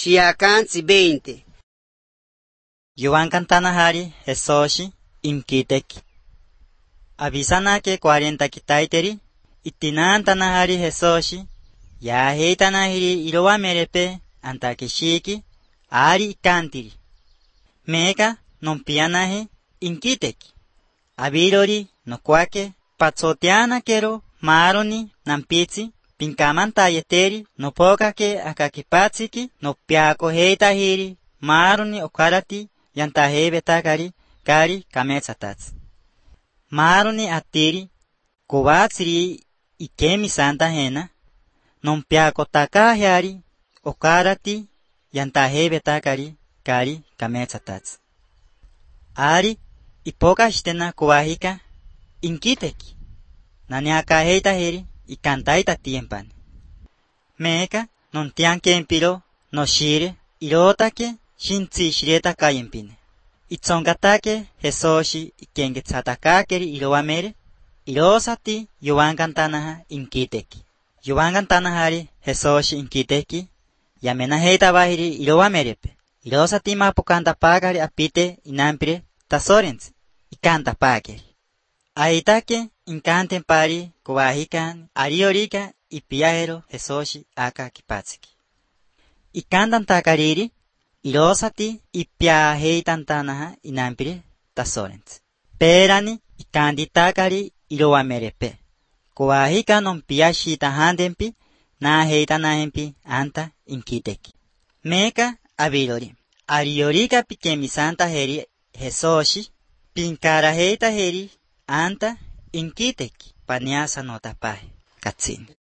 Chiacanzi 20. Yuancan tanahari Jesoshi imkiteki. Abisanake 40 kitaiteri. Itinan tanahari Jesoshi. Yahei tanahiri irowa merepe antakishiki. Ari ikantiri. Meka nompianahe inkiteki. Abirori no kwake patsotiana kero maroni nampitsi. Pinkamanta yeteri no pokake akakipatsiki no piako heitahiri maroni okarati yantahebetakari kari kametsatats. Maroni atiri kubatsiri ikemi santa hena non piako takahiari okarati yantahebetakari kari kametsatats. Ari ipokashtena kubahika inkiteki naniaka heitahiri ikantaita tiempani. Meka non tiankempiro no shire irotake shintsi shireta kayempine. Itsongatake Jesoshi ikengetshatakakeri irowamere irosati yuwankantanaha inkiteki. Yuwankantanahari Jesoshi inkiteki yamena heita bahiri irowamerepe. Irosati mapokantapakari apite inampire tasorens ikantapakeri. Aitake inkantempari kubahikan ariorika ipiahero Jesoshi aka kipatsiki. Ikantantakariri irosati ipiaheitantanaha inampire tasorens. Perani ikantitakari irowamerepe. Kubahikan on piashitahandempi na heitanahempi anta inkiteki. Meka abirori. Ariorika pikemisanta heri Jesoshi pinkara heita heri anta inkiteki paniasa notapahe katsin.